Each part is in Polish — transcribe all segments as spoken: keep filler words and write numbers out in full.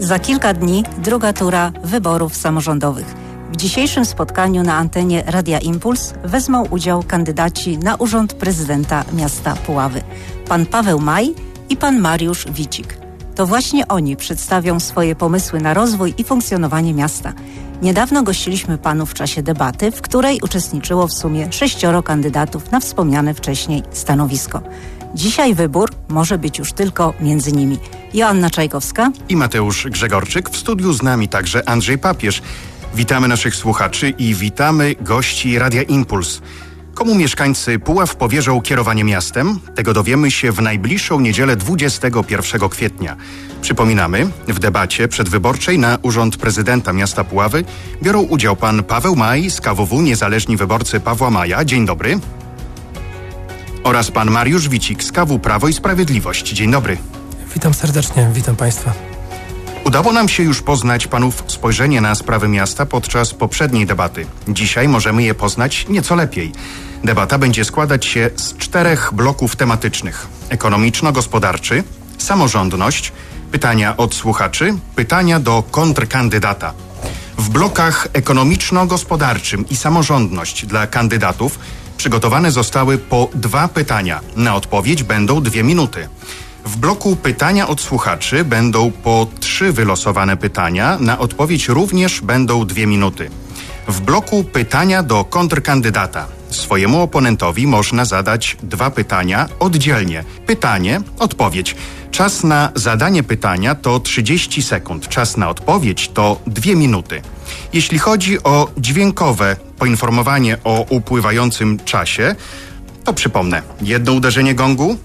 Za kilka dni druga tura wyborów samorządowych. W dzisiejszym spotkaniu na antenie Radia Impuls wezmą udział kandydaci na urząd prezydenta miasta Puławy. Pan Paweł Maj i pan Mariusz Wicik. To właśnie oni przedstawią swoje pomysły na rozwój i funkcjonowanie miasta. Niedawno gościliśmy panów w czasie debaty, w której uczestniczyło w sumie sześcioro kandydatów na wspomniane wcześniej stanowisko. Dzisiaj wybór może być już tylko między nimi. Joanna Czajkowska i Mateusz Grzegorczyk. W studiu z nami także Andrzej Papież. Witamy naszych słuchaczy i witamy gości Radia Impuls. Komu mieszkańcy Puław powierzą kierowanie miastem? Tego dowiemy się w najbliższą niedzielę dwudziestego pierwszego kwietnia. Przypominamy, w debacie przedwyborczej na urząd prezydenta miasta Puławy biorą udział pan Paweł Maj z K W W Niezależni Wyborcy Pawła Maja. Dzień dobry. Oraz pan Mariusz Wicik z K W Prawo i Sprawiedliwość. Dzień dobry. Witam serdecznie, witam państwa. Udało nam się już poznać panów spojrzenie na sprawy miasta podczas poprzedniej debaty. Dzisiaj możemy je poznać nieco lepiej. Debata będzie składać się z czterech bloków tematycznych. Ekonomiczno-gospodarczy, samorządność, pytania od słuchaczy, pytania do kontrkandydata. W blokach ekonomiczno-gospodarczym i samorządność dla kandydatów przygotowane zostały po dwa pytania. Na odpowiedź będą dwie minuty. W bloku pytania od słuchaczy będą po trzy wylosowane pytania. Na odpowiedź również będą dwie minuty. W bloku pytania do kontrkandydata swojemu oponentowi można zadać dwa pytania oddzielnie. Pytanie, odpowiedź. Czas na zadanie pytania to trzydzieści sekund. Czas na odpowiedź to dwie minuty. Jeśli chodzi o dźwiękowe poinformowanie o upływającym czasie, to przypomnę. Jedno uderzenie gongu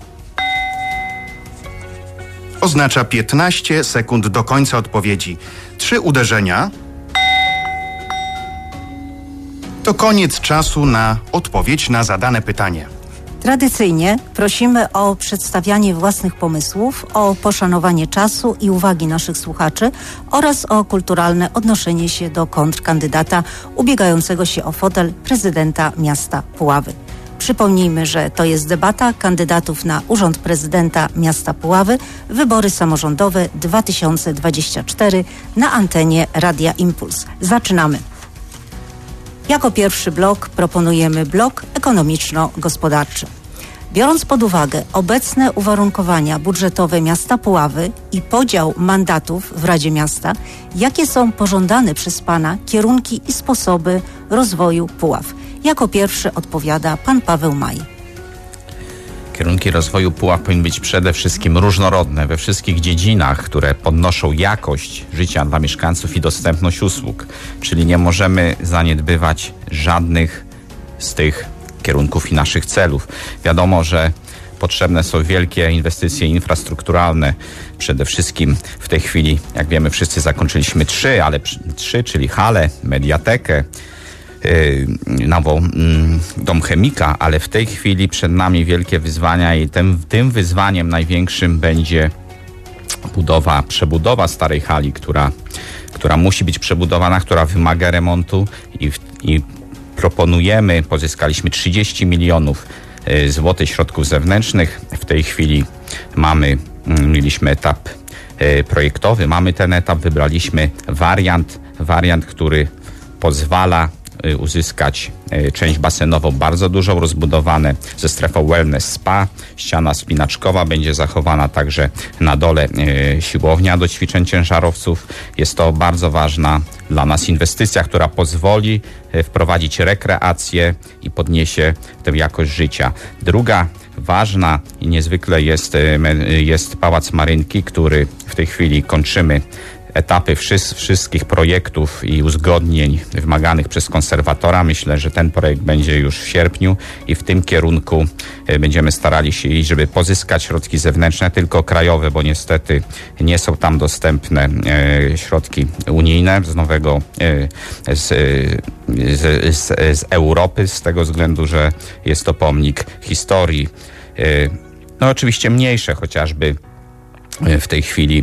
oznacza piętnaście sekund do końca odpowiedzi. Trzy uderzenia to koniec czasu na odpowiedź na zadane pytanie. Tradycyjnie prosimy o przedstawianie własnych pomysłów, o poszanowanie czasu i uwagi naszych słuchaczy oraz o kulturalne odnoszenie się do kontrkandydata ubiegającego się o fotel prezydenta miasta Puławy. Przypomnijmy, że to jest debata kandydatów na urząd prezydenta miasta Puławy, wybory samorządowe dwa tysiące dwudziesty czwarty na antenie Radia Impuls. Zaczynamy. Jako pierwszy blok proponujemy blok ekonomiczno-gospodarczy. Biorąc pod uwagę obecne uwarunkowania budżetowe miasta Puławy i podział mandatów w Radzie Miasta, jakie są pożądane przez pana kierunki i sposoby rozwoju Puław? Jako pierwszy odpowiada pan Paweł Maj. Kierunki rozwoju Puław powinny być przede wszystkim różnorodne we wszystkich dziedzinach, które podnoszą jakość życia dla mieszkańców i dostępność usług. Czyli nie możemy zaniedbywać żadnych z tych kierunków i naszych celów. Wiadomo, że potrzebne są wielkie inwestycje infrastrukturalne. Przede wszystkim w tej chwili, jak wiemy, wszyscy zakończyliśmy trzy, ale trzy, czyli halę, mediatekę, nową dom chemika, ale w tej chwili przed nami wielkie wyzwania i tym, tym wyzwaniem największym będzie budowa, przebudowa starej hali, która, która musi być przebudowana, która wymaga remontu i, i proponujemy, pozyskaliśmy trzydzieści milionów złotych środków zewnętrznych. W tej chwili mamy, mieliśmy etap projektowy, mamy ten etap, wybraliśmy wariant, wariant, który pozwala uzyskać część basenową bardzo dużą, rozbudowane ze strefą wellness spa. Ściana spinaczkowa będzie zachowana, także na dole siłownia do ćwiczeń ciężarowców. Jest to bardzo ważna dla nas inwestycja, która pozwoli wprowadzić rekreację i podniesie tę jakość życia. Druga ważna i niezwykle jest, jest Pałac Marynki, który w tej chwili kończymy etapy wszystkich projektów i uzgodnień wymaganych przez konserwatora. Myślę, że ten projekt będzie już w sierpniu i w tym kierunku będziemy starali się iść, żeby pozyskać środki zewnętrzne, tylko krajowe, bo niestety nie są tam dostępne środki unijne z nowego, z, z, z, z Europy, z tego względu, że jest to pomnik historii. No oczywiście mniejsze, chociażby w tej chwili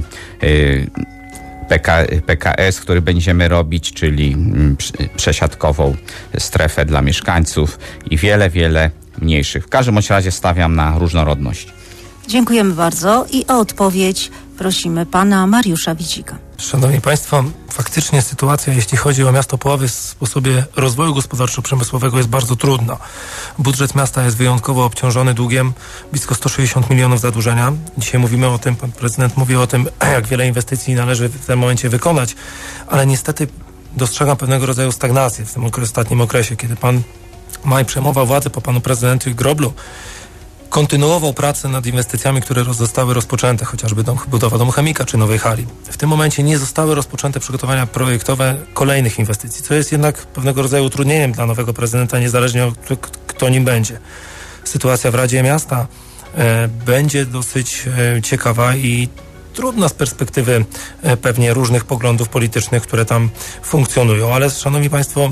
P K S, który będziemy robić, czyli przesiadkową strefę dla mieszkańców i wiele, wiele mniejszych. W każdym razie stawiam na różnorodność. Dziękujemy bardzo i o odpowiedź prosimy pana Mariusza Wicika. Szanowni Państwo, faktycznie sytuacja, jeśli chodzi o miasto Puławy w sposobie rozwoju gospodarczo-przemysłowego jest bardzo trudna. Budżet miasta jest wyjątkowo obciążony długiem, blisko sto sześćdziesiąt milionów zadłużenia. Dzisiaj mówimy o tym, pan prezydent mówi o tym, jak wiele inwestycji należy w tym momencie wykonać, ale niestety dostrzegam pewnego rodzaju stagnację w tym ostatnim okresie, kiedy pan Maj przejmował władzę po panu prezydencie Groblu. Kontynuował pracę nad inwestycjami, które zostały rozpoczęte, chociażby dom, budowa domu chemika czy nowej hali. W tym momencie nie zostały rozpoczęte przygotowania projektowe kolejnych inwestycji, co jest jednak pewnego rodzaju utrudnieniem dla nowego prezydenta, niezależnie od kto, kto nim będzie. Sytuacja w Radzie Miasta e, będzie dosyć e, ciekawa i trudna z perspektywy e, pewnie różnych poglądów politycznych, które tam funkcjonują, ale szanowni Państwo,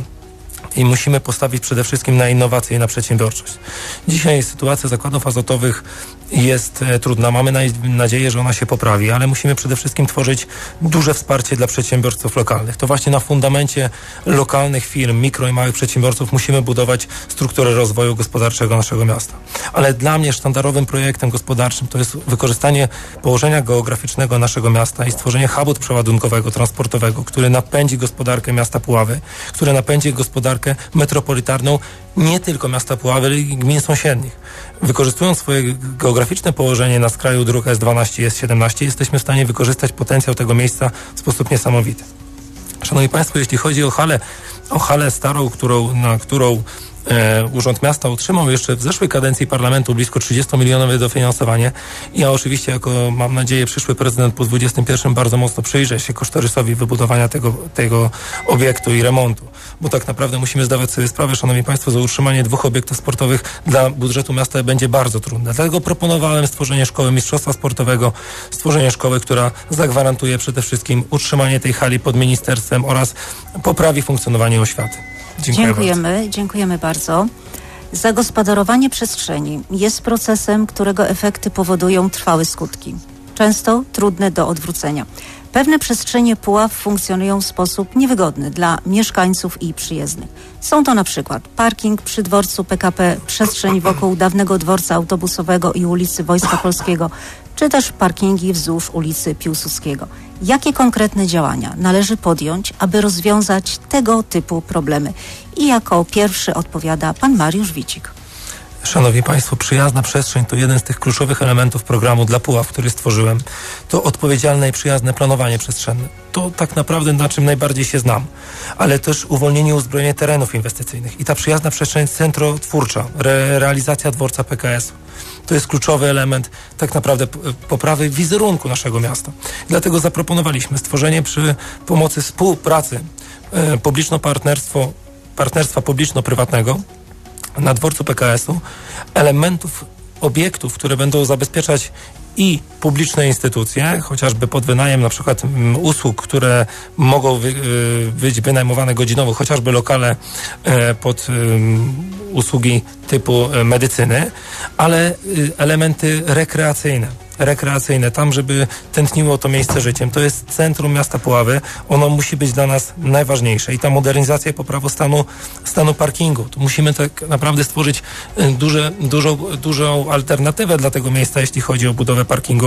i musimy postawić przede wszystkim na innowacje i na przedsiębiorczość. Dzisiaj sytuacja zakładów azotowych jest e, trudna. Mamy na, nadzieję, że ona się poprawi, ale musimy przede wszystkim tworzyć duże wsparcie dla przedsiębiorców lokalnych. To właśnie na fundamencie lokalnych firm, mikro i małych przedsiębiorców musimy budować strukturę rozwoju gospodarczego naszego miasta. Ale dla mnie sztandarowym projektem gospodarczym to jest wykorzystanie położenia geograficznego naszego miasta i stworzenie hubu przeładunkowego, transportowego, który napędzi gospodarkę miasta Puławy, który napędzi gospodarkę metropolitarną nie tylko miasta Puławy, ale i gmin sąsiednich. Wykorzystując swoje geograficzne położenie na skraju dróg S dwanaście i S siedemnaście, jesteśmy w stanie wykorzystać potencjał tego miejsca w sposób niesamowity. Szanowni Państwo, jeśli chodzi o halę, o halę starą, którą, na którą E, Urząd Miasta otrzymał jeszcze w zeszłej kadencji parlamentu blisko trzydziestomilionowe dofinansowanie. Ja oczywiście jako, mam nadzieję, przyszły prezydent po dwudziestym pierwszym bardzo mocno przyjrzę się kosztorysowi wybudowania tego, tego obiektu i remontu, bo tak naprawdę musimy zdawać sobie sprawę, szanowni Państwo, że utrzymanie dwóch obiektów sportowych dla budżetu miasta będzie bardzo trudne. Dlatego proponowałem stworzenie szkoły mistrzostwa sportowego, stworzenie szkoły, która zagwarantuje przede wszystkim utrzymanie tej hali pod ministerstwem oraz poprawi funkcjonowanie oświaty. Dziękuję dziękujemy, bardzo. dziękujemy bardzo. Zagospodarowanie przestrzeni jest procesem, którego efekty powodują trwałe skutki, często trudne do odwrócenia. Pewne przestrzenie Puław funkcjonują w sposób niewygodny dla mieszkańców i przyjezdnych. Są to na przykład parking przy dworcu P K P, przestrzeń wokół dawnego dworca autobusowego i ulicy Wojska Polskiego, czy też parkingi wzdłuż ulicy Piłsudskiego. Jakie konkretne działania należy podjąć, aby rozwiązać tego typu problemy? I jako pierwszy odpowiada pan Mariusz Wicik. Szanowni Państwo, przyjazna przestrzeń to jeden z tych kluczowych elementów programu dla Puław, który stworzyłem. To odpowiedzialne i przyjazne planowanie przestrzenne. To tak naprawdę na czym najbardziej się znam. Ale też uwolnienie i uzbrojenie terenów inwestycyjnych. I ta przyjazna przestrzeń centrotwórcza, re- realizacja dworca P K S-u. To jest kluczowy element tak naprawdę poprawy wizerunku naszego miasta. Dlatego zaproponowaliśmy stworzenie przy pomocy współpracy e, publiczno-partnerstwo, partnerstwa publiczno-prywatnego na dworcu P K S-u elementów, obiektów, które będą zabezpieczać i publiczne instytucje, chociażby pod wynajem na przykład m, usług, które mogą wy, y, być wynajmowane godzinowo, chociażby lokale y, pod y, usługi typu y, medycyny, ale y, elementy rekreacyjne. rekreacyjne, tam żeby tętniło to miejsce życiem. To jest centrum miasta Puławy. Ono musi być dla nas najważniejsze. I ta modernizacja i poprawa stanu, stanu parkingu. Tu musimy tak naprawdę stworzyć duże, dużą, dużą alternatywę dla tego miejsca, jeśli chodzi o budowę parkingu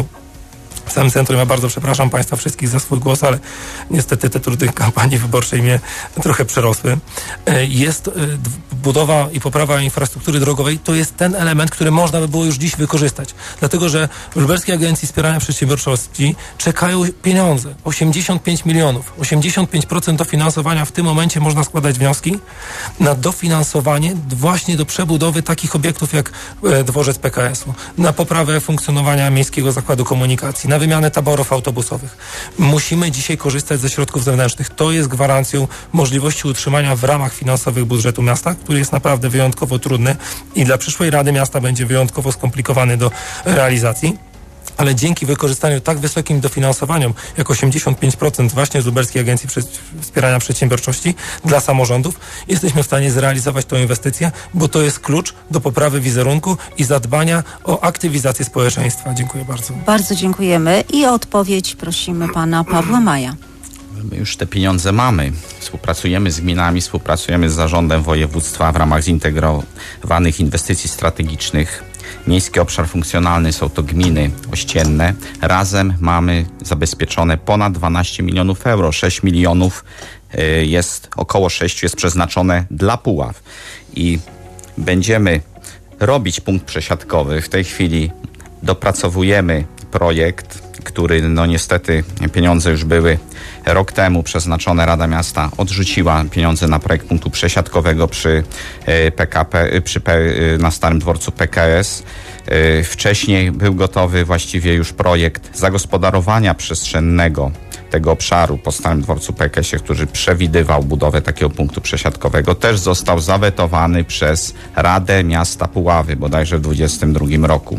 w samym centrum. Ja bardzo przepraszam Państwa wszystkich za swój głos, ale niestety te trudy kampanii wyborczej mnie trochę przerosły. Jest budowa i poprawa infrastruktury drogowej, to jest ten element, który można by było już dziś wykorzystać. Dlatego, że w Lubelskiej Agencji Wspierania Przedsiębiorczości czekają pieniądze. osiemdziesiąt pięć milionów. osiemdziesiąt pięć procent dofinansowania. W tym momencie można składać wnioski na dofinansowanie właśnie do przebudowy takich obiektów jak dworzec P K S-u, na poprawę funkcjonowania Miejskiego Zakładu Komunikacji, na wymianę taborów autobusowych. Musimy dzisiaj korzystać ze środków zewnętrznych. To jest gwarancją możliwości utrzymania w ramach finansowych budżetu miasta, który jest naprawdę wyjątkowo trudny i dla przyszłej Rady Miasta będzie wyjątkowo skomplikowany do realizacji. Ale dzięki wykorzystaniu tak wysokim dofinansowaniom, jak osiemdziesiąt pięć procent właśnie z Lubelskiej Agencji Wspierania Przedsiębiorczości dla samorządów, jesteśmy w stanie zrealizować tę inwestycję, bo to jest klucz do poprawy wizerunku i zadbania o aktywizację społeczeństwa. Dziękuję bardzo. Bardzo dziękujemy i o odpowiedź prosimy pana Pawła Maja. My już te pieniądze mamy. Współpracujemy z gminami, współpracujemy z zarządem województwa w ramach zintegrowanych inwestycji strategicznych. Miejski obszar funkcjonalny są to gminy ościenne. Razem mamy zabezpieczone ponad dwanaście milionów euro. sześć milionów jest, około sześć jest przeznaczone dla Puław. I będziemy robić punkt przesiadkowy. W tej chwili dopracowujemy projekt, który no niestety pieniądze już były rok temu przeznaczone. Rada Miasta odrzuciła pieniądze na projekt punktu przesiadkowego przy P K P, przy P, na Starym Dworcu P K S. Wcześniej był gotowy właściwie już projekt zagospodarowania przestrzennego tego obszaru po Starym Dworcu P K S-ie, który przewidywał budowę takiego punktu przesiadkowego. Też został zawetowany przez Radę Miasta Puławy bodajże w dwudziestym drugim roku.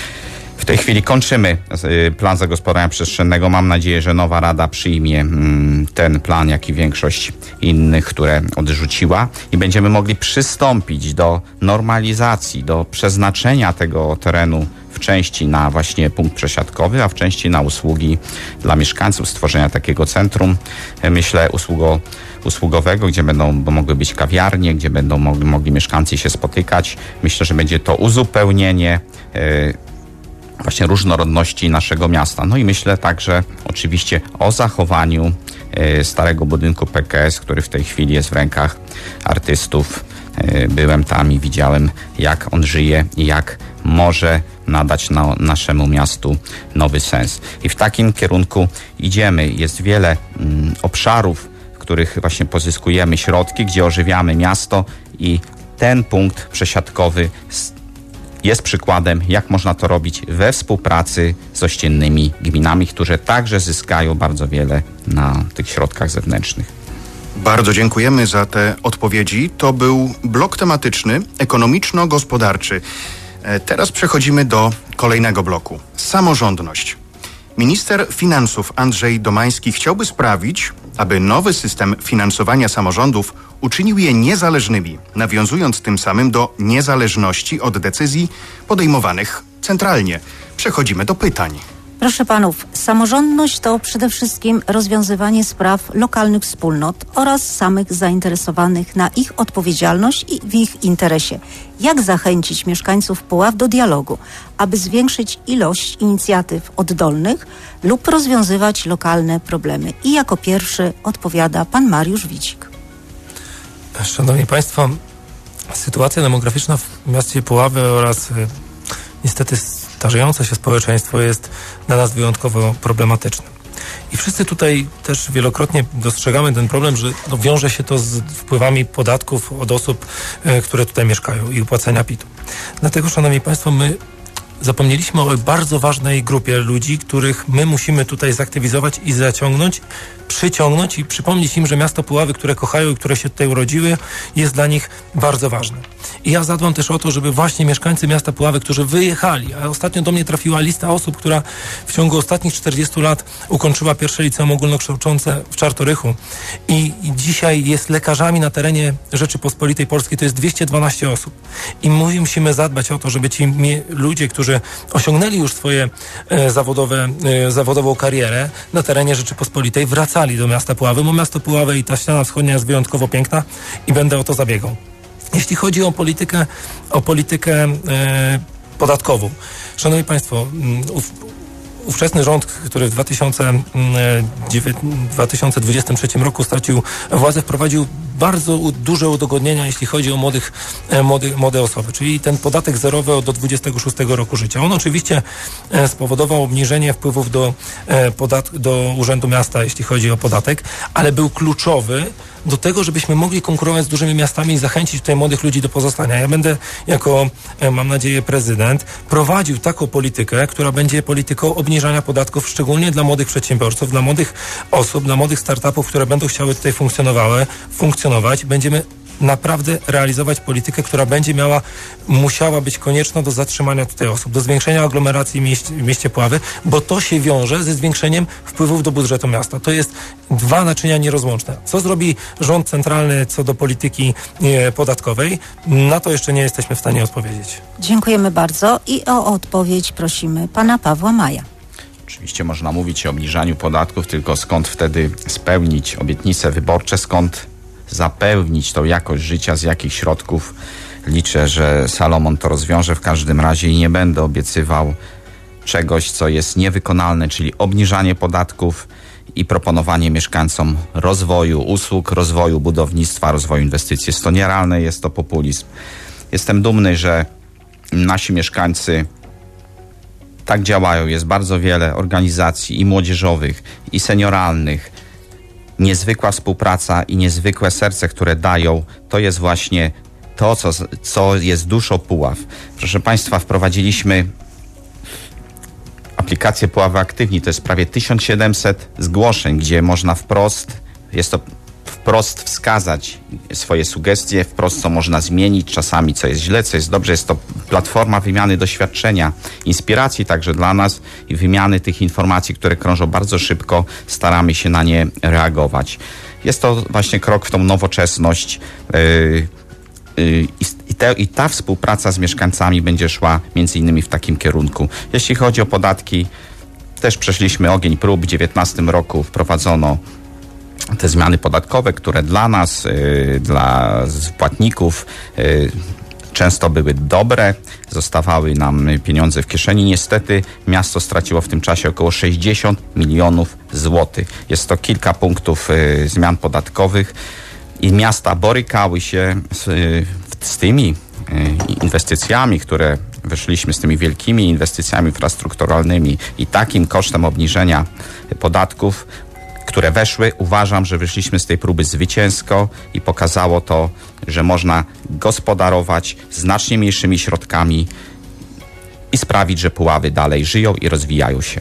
W tej chwili kończymy plan zagospodarowania przestrzennego. Mam nadzieję, że nowa Rada przyjmie ten plan, jak i większość innych, które odrzuciła i będziemy mogli przystąpić do normalizacji, do przeznaczenia tego terenu w części na właśnie punkt przesiadkowy, a w części na usługi dla mieszkańców, stworzenia takiego centrum, myślę, usługo, usługowego, gdzie będą mogły być kawiarnie, gdzie będą mogli, mogli mieszkańcy się spotykać. Myślę, że będzie to uzupełnienie yy, właśnie różnorodności naszego miasta. No i myślę także oczywiście o zachowaniu y, starego budynku P K S, który w tej chwili jest w rękach artystów. Y, byłem tam i widziałem, jak on żyje i jak może nadać na, naszemu miastu nowy sens. I w takim kierunku idziemy. Jest wiele mm, obszarów, w których właśnie pozyskujemy środki, gdzie ożywiamy miasto i ten punkt przesiadkowy jest przykładem, jak można to robić we współpracy z ościennymi gminami, które także zyskają bardzo wiele na tych środkach zewnętrznych. Bardzo dziękujemy za te odpowiedzi. To był blok tematyczny, ekonomiczno-gospodarczy. Teraz przechodzimy do kolejnego bloku. Samorządność. Minister finansów Andrzej Domański chciałby sprawić, aby nowy system finansowania samorządów uczynił je niezależnymi, nawiązując tym samym do niezależności od decyzji podejmowanych centralnie. Przechodzimy do pytań. Proszę panów, samorządność to przede wszystkim rozwiązywanie spraw lokalnych wspólnot oraz samych zainteresowanych na ich odpowiedzialność i w ich interesie. Jak zachęcić mieszkańców Puław do dialogu, aby zwiększyć ilość inicjatyw oddolnych lub rozwiązywać lokalne problemy? I jako pierwszy odpowiada pan Mariusz Wicik. Szanowni Państwo, sytuacja demograficzna w mieście Puławy oraz y, niestety starzejące się społeczeństwo jest dla nas wyjątkowo problematyczne. I wszyscy tutaj też wielokrotnie dostrzegamy ten problem, że no, wiąże się to z wpływami podatków od osób, y, które tutaj mieszkają i opłacenia pitu. Dlatego, szanowni Państwo, my zapomnieliśmy o bardzo ważnej grupie ludzi, których my musimy tutaj zaktywizować i zaciągnąć, przyciągnąć i przypomnieć im, że miasto Puławy, które kochają i które się tutaj urodziły, jest dla nich bardzo ważne. I ja zadbam też o to, żeby właśnie mieszkańcy miasta Puławy, którzy wyjechali, a ostatnio do mnie trafiła lista osób, która w ciągu ostatnich czterdziestu lat ukończyła pierwsze liceum ogólnokształcące w Czartorychu i, i dzisiaj jest lekarzami na terenie Rzeczypospolitej Polskiej, to jest dwieście dwanaście osób. I my musimy zadbać o to, żeby ci mi, ludzie, którzy osiągnęli już swoje e, zawodowe, e, zawodową karierę na terenie Rzeczypospolitej, wracali do miasta Puławy, bo miasto Puławy i ta ściana wschodnia jest wyjątkowo piękna i będę o to zabiegał. Jeśli chodzi o politykę, o politykę e, podatkową. Szanowni Państwo, ów, ówczesny rząd, który w dwa tysiące dwudziestym trzecim roku stracił władzę, wprowadził bardzo duże udogodnienia, jeśli chodzi o młodych, e, młody, młode osoby, czyli ten podatek zerowy do dwudziestego szóstego roku życia. On oczywiście e, spowodował obniżenie wpływów do, e, podat- do Urzędu Miasta, jeśli chodzi o podatek, ale był kluczowy do tego, żebyśmy mogli konkurować z dużymi miastami i zachęcić tutaj młodych ludzi do pozostania. Ja będę jako, e, mam nadzieję, prezydent prowadził taką politykę, która będzie polityką obniżania podatków, szczególnie dla młodych przedsiębiorców, dla młodych osób, dla młodych startupów, które będą chciały tutaj funkcjonowały, funkcjonować. Będziemy naprawdę realizować politykę, która będzie miała, musiała być konieczna do zatrzymania tutaj osób, do zwiększenia aglomeracji w mieście, w mieście Puławy, bo to się wiąże ze zwiększeniem wpływów do budżetu miasta. To jest dwa naczynia nierozłączne. Co zrobi rząd centralny co do polityki e, podatkowej? Na to jeszcze nie jesteśmy w stanie odpowiedzieć. Dziękujemy bardzo i o odpowiedź prosimy pana Pawła Maja. Oczywiście można mówić o obniżaniu podatków, tylko skąd wtedy spełnić obietnice wyborcze, skąd zapewnić tą jakość życia, z jakich środków liczę, że Salomon to rozwiąże w każdym razie i nie będę obiecywał czegoś, co jest niewykonalne, czyli obniżanie podatków i proponowanie mieszkańcom rozwoju usług, rozwoju budownictwa, rozwoju inwestycji. Jest to nierealne, jest to populizm. Jestem dumny, że nasi mieszkańcy tak działają. Jest bardzo wiele organizacji i młodzieżowych, i senioralnych. Niezwykła współpraca i niezwykłe serce, które dają, to jest właśnie to, co, co jest duszą Puław. Proszę Państwa, wprowadziliśmy aplikację Puławy Aktywni. To jest prawie tysiąc siedemset zgłoszeń, gdzie można wprost, jest to wprost wskazać swoje sugestie, wprost co można zmienić, czasami co jest źle, co jest dobrze. Jest to platforma wymiany doświadczenia, inspiracji także dla nas i wymiany tych informacji, które krążą bardzo szybko. Staramy się na nie reagować. Jest to właśnie krok w tą nowoczesność yy, yy, i, te, i ta współpraca z mieszkańcami będzie szła między innymi w takim kierunku. Jeśli chodzi o podatki, też przeszliśmy ogień prób. W dwa tysiące dziewiętnastym roku wprowadzono te zmiany podatkowe, które dla nas, yy, dla płatników yy, często były dobre, zostawały nam pieniądze w kieszeni. Niestety miasto straciło w tym czasie około sześćdziesiąt milionów złotych. Jest to kilka punktów yy, zmian podatkowych i miasta borykały się z, yy, z tymi yy, inwestycjami, które weszliśmy, z tymi wielkimi inwestycjami infrastrukturalnymi i takim kosztem obniżenia podatków, które weszły. Uważam, że wyszliśmy z tej próby zwycięsko i pokazało to, że można gospodarować znacznie mniejszymi środkami i sprawić, że Puławy dalej żyją i rozwijają się.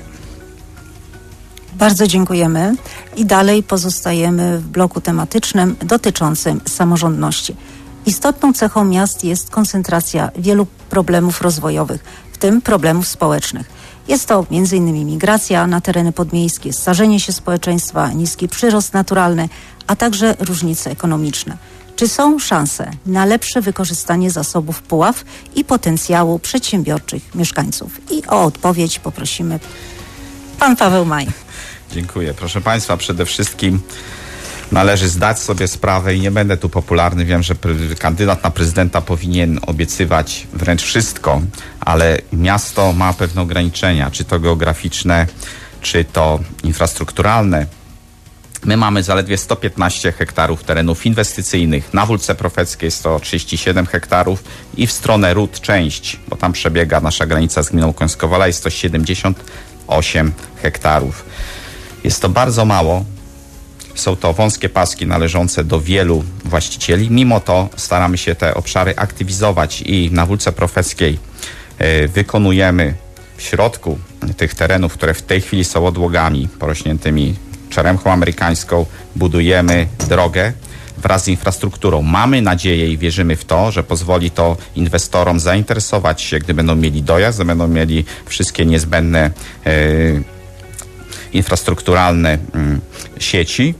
Bardzo dziękujemy i dalej pozostajemy w bloku tematycznym dotyczącym samorządności. Istotną cechą miast jest koncentracja wielu problemów rozwojowych, w tym problemów społecznych. Jest to między innymi migracja na tereny podmiejskie, starzenie się społeczeństwa, niski przyrost naturalny, a także różnice ekonomiczne. Czy są szanse na lepsze wykorzystanie zasobów Puław i potencjału przedsiębiorczych mieszkańców? I o odpowiedź poprosimy pan Paweł Maj. Dziękuję. Proszę Państwa, przede wszystkim należy zdać sobie sprawę i nie będę tu popularny. Wiem, że kandydat na prezydenta powinien obiecywać wręcz wszystko, ale miasto ma pewne ograniczenia, czy to geograficzne, czy to infrastrukturalne. My mamy zaledwie sto piętnaście hektarów terenów inwestycyjnych. Na Wólce Profeckiej sto trzydzieści siedem hektarów i w stronę Ród część, bo tam przebiega nasza granica z gminą Końskowola, jest to siedemdziesiąt osiem hektarów. Jest to bardzo mało. Są to wąskie paski należące do wielu właścicieli. Mimo to staramy się te obszary aktywizować i na Wólce Profeckiej y, wykonujemy w środku tych terenów, które w tej chwili są odłogami porośniętymi czeremchą amerykańską, budujemy drogę wraz z infrastrukturą. Mamy nadzieję i wierzymy w to, że pozwoli to inwestorom zainteresować się, gdy będą mieli dojazd, gdy będą mieli wszystkie niezbędne y, infrastrukturalne y, sieci.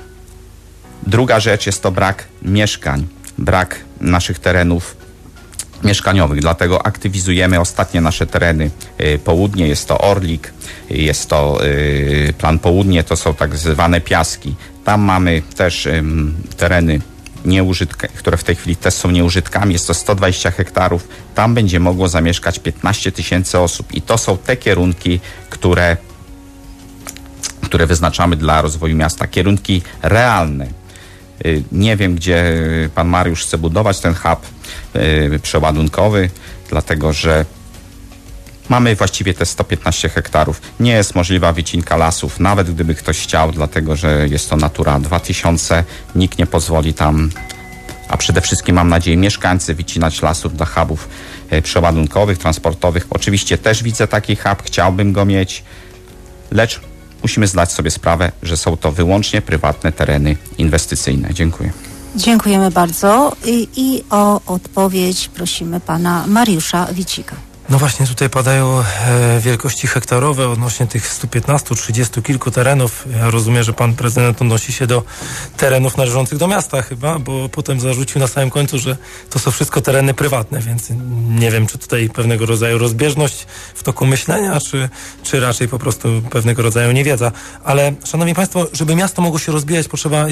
Druga rzecz jest to brak mieszkań, brak naszych terenów mieszkaniowych, dlatego aktywizujemy ostatnie nasze tereny. Y, południe jest to Orlik, jest to y, Plan Południe, to są tak zwane piaski. Tam mamy też y, tereny nieużytka, które w tej chwili też są nieużytkami, jest to sto dwadzieścia hektarów. Tam będzie mogło zamieszkać piętnaście tysięcy osób i to są te kierunki, które, które wyznaczamy dla rozwoju miasta. Kierunki realne. Nie wiem, gdzie pan Mariusz chce budować ten hub yy, przeładunkowy, dlatego że mamy właściwie te sto piętnaście hektarów. Nie jest możliwa wycinka lasów, nawet gdyby ktoś chciał, dlatego że jest to Natura dwa tysiące. Nikt nie pozwoli tam, a przede wszystkim mam nadzieję mieszkańcy, wycinać lasów dla hubów yy, przeładunkowych, transportowych. Oczywiście też widzę taki hub, chciałbym go mieć, lecz musimy zdać sobie sprawę, że są to wyłącznie prywatne tereny inwestycyjne. Dziękuję. Dziękujemy bardzo i, i o odpowiedź prosimy pana Mariusza Wicika. No właśnie, tutaj padają e, wielkości hektarowe odnośnie tych stu piętnastu, trzydziestu kilku terenów. Ja rozumiem, że pan prezydent odnosi się do terenów należących do miasta chyba, bo potem zarzucił na samym końcu, że to są wszystko tereny prywatne, więc nie wiem, czy tutaj pewnego rodzaju rozbieżność w toku myślenia, czy, czy raczej po prostu pewnego rodzaju niewiedza. Ale, szanowni państwo, żeby miasto mogło się rozwijać, potrzeba jest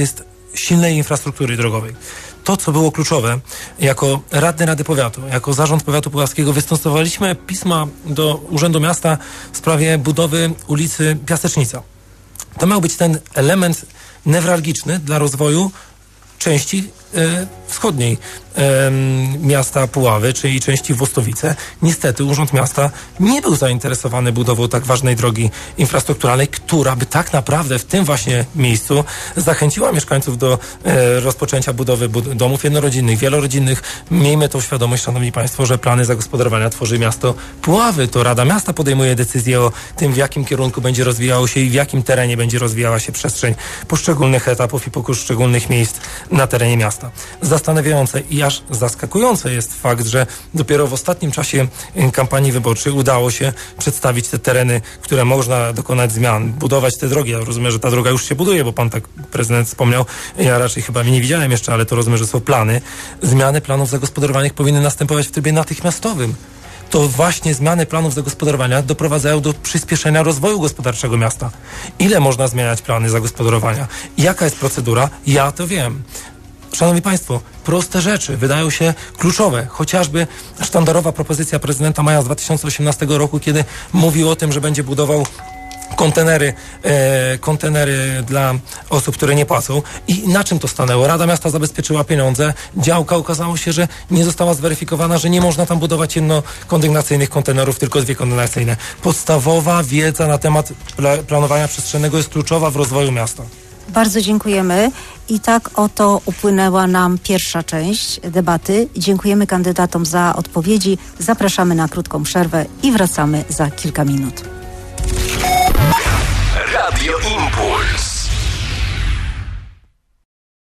silnej infrastruktury drogowej. To, co było kluczowe, jako radny Rady Powiatu, jako zarząd Powiatu Puławskiego wystosowaliśmy pisma do Urzędu Miasta w sprawie budowy ulicy Piasecznica. To miał być ten element newralgiczny dla rozwoju części e, wschodniej e, miasta Puławy, czyli części Włostowice. Niestety Urząd Miasta nie był zainteresowany budową tak ważnej drogi infrastrukturalnej, która by tak naprawdę w tym właśnie miejscu zachęciła mieszkańców do e, rozpoczęcia budowy bud- domów jednorodzinnych, wielorodzinnych. Miejmy tą świadomość, szanowni państwo, że plany zagospodarowania tworzy miasto Puławy. To Rada Miasta podejmuje decyzję o tym, w jakim kierunku będzie rozwijało się i w jakim terenie będzie rozwijała się przestrzeń poszczególnych etapów i poszczególnych miejsc na terenie miasta. Zastanawiające i aż zaskakujące jest fakt, że dopiero w ostatnim czasie kampanii wyborczej udało się przedstawić te tereny, które można dokonać zmian, budować te drogi. Ja rozumiem, że ta droga już się buduje, bo pan tak prezydent wspomniał. Ja raczej chyba nie widziałem jeszcze, ale to rozumiem, że są plany. Zmiany planów zagospodarowanych powinny następować w trybie natychmiastowym. To właśnie zmiany planów zagospodarowania doprowadzają do przyspieszenia rozwoju gospodarczego miasta. Ile można zmieniać plany zagospodarowania? Jaka jest procedura? Ja to wiem. Szanowni Państwo, proste rzeczy wydają się kluczowe. Chociażby sztandarowa propozycja prezydenta Maja z dwa tysiące osiemnastego roku, kiedy mówił o tym, że będzie budował kontenery, e, kontenery dla osób, które nie płacą. I na czym to stanęło? Rada Miasta zabezpieczyła pieniądze. Działka okazało się, że nie została zweryfikowana, że nie można tam budować jednokondygnacyjnych kontenerów, tylko dwie kondygnacyjne. Podstawowa wiedza na temat pla- planowania przestrzennego jest kluczowa w rozwoju miasta. Bardzo dziękujemy. I tak oto upłynęła nam pierwsza część debaty. Dziękujemy kandydatom za odpowiedzi. Zapraszamy na krótką przerwę i wracamy za kilka minut. Radio Impuls.